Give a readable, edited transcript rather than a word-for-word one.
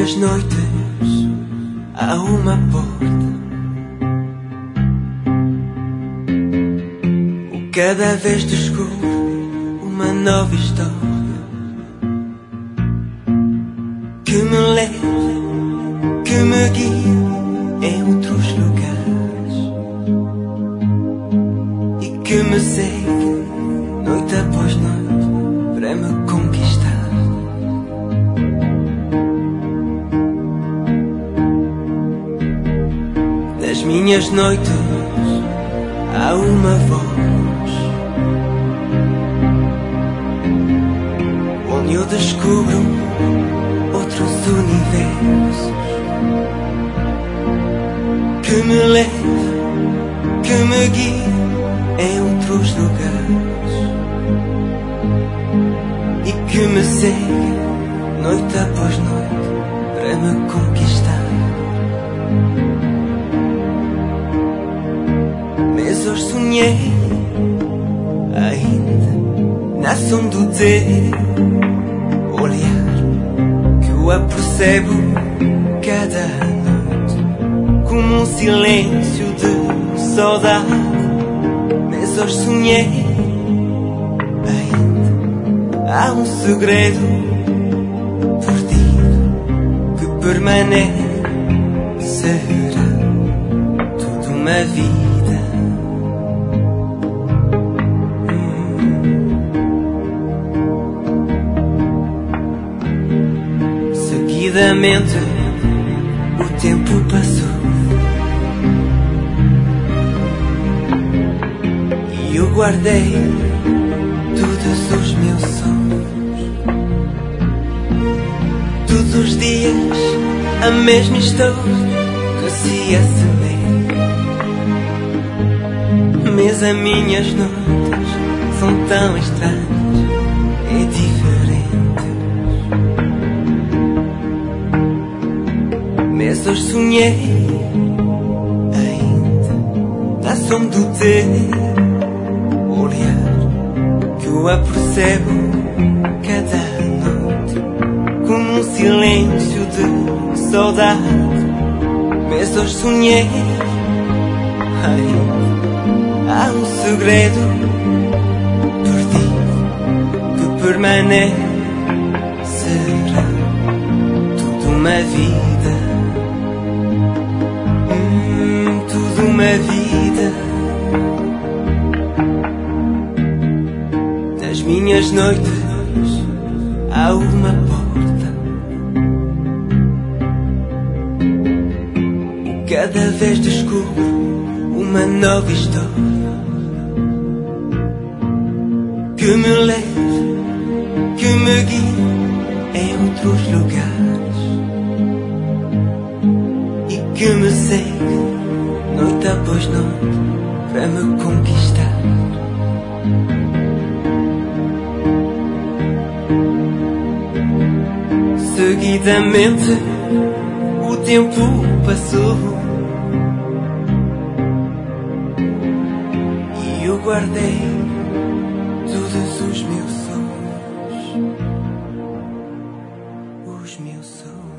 minhas noites há uma porta. Cada vez descubro uma nova história que me leva, que me guia em outros lugares e que me segue noite após noite para me conquistar. Nas minhas noites há uma voz onde eu descubro outros universos que me leva, que me guia em outros lugares e que me segue noite após noite para me conquistar. Mas hoje sonhei ainda na som do teu olhar, que eu apercebo cada noite como um silêncio de saudade. Mas hoje sonhei ainda há um segredo perdido que permanece, será toda uma vida. Seguidamente o tempo passou e eu guardei todos os meus sonhos. Todos os dias a mesma história que se acelera, mas as minhas noites são tão estranhas e diferentes. Mas hoje sonhei ainda na som do teu olhar, que eu apercebo cada noite como um silêncio de saudade. Mas hoje sonhei ainda há um segredo perdido que permanece, será toda uma vida. Tudo uma vida. Nas minhas noites há uma porta. Cada vez descubro uma nova história que me leva, que me guia em outros lugares e que me segue noite após noite para me conquistar. Seguidamente o tempo passou e eu guardei todos os meus sonhos, os meus sonhos.